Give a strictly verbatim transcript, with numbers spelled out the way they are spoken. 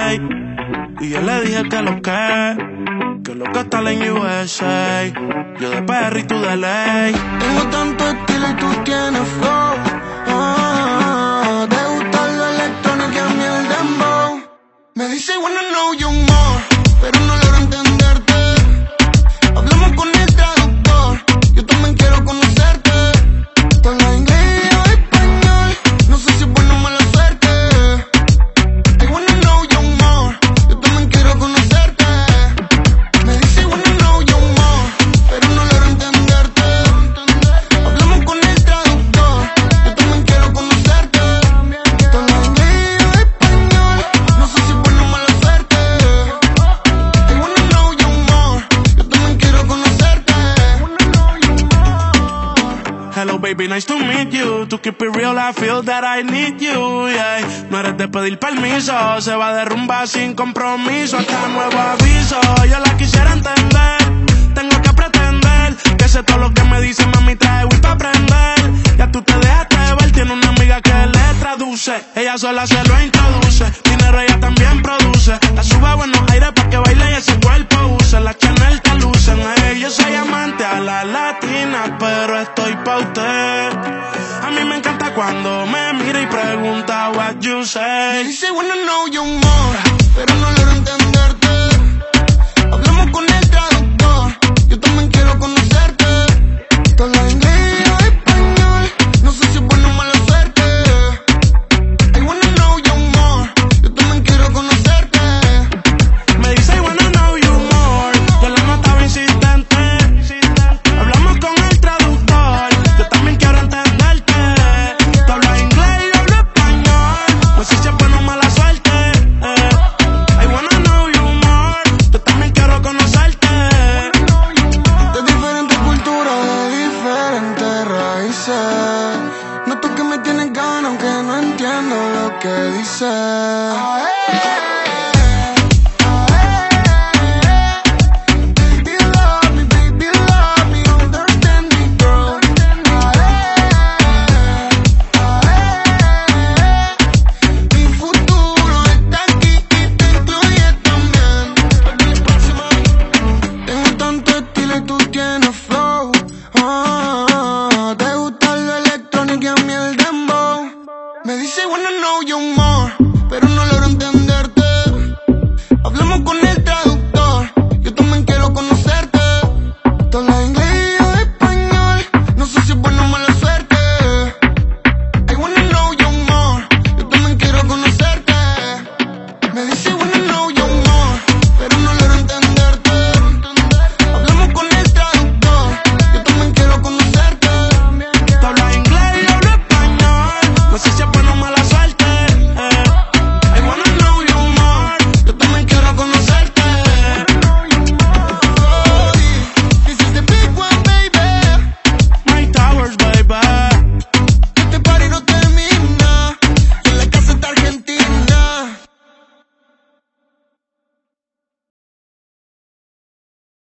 ey. Y yo le dije que lo que, que lo que está en U S A. Yo de P R y tú de ley. Tengo tanto estilo y tú tienes flow. Ah, te gusta lo electrónico y a mí el dembow. Me dice wanna know you more, pero no logro entenderte. Hablamos con el traductor, yo también quiero conocerte. Te hablo inglés o español, no sé si es bueno o mala suerte. I wanna know you more, yo también quiero conocerte. Me dice wanna know you more, pero no logro entenderte. Hablamos con el traductor, yo también quiero conocerte. Te hablo inglés o español, no sé si es bueno o mala suerte. I wanna know you more, yo también quiero conocerte. Hello baby, nice to meet you. To keep it real, I feel that I need you, yeah. No eres de pedir permiso, se va a derrumbar sin compromiso. Hasta nuevo aviso, yo la quisiera entender. Tengo que pretender que sé todo lo que me dice, mami, trae Wii pa' aprender. Ya tú te dejaste ver, tiene una amiga que le traduce. Ella sola se lo introduce, dinero ella también produce. La sube a buenos aires pa' que baile y ese cuerpo use. La Chanel te lucen, hey, yo soy amante a la latina, pero estoy pa' usted. A mí me encanta cuando me mira y pregunta what you Me say. dice wanna know you more, pero no lo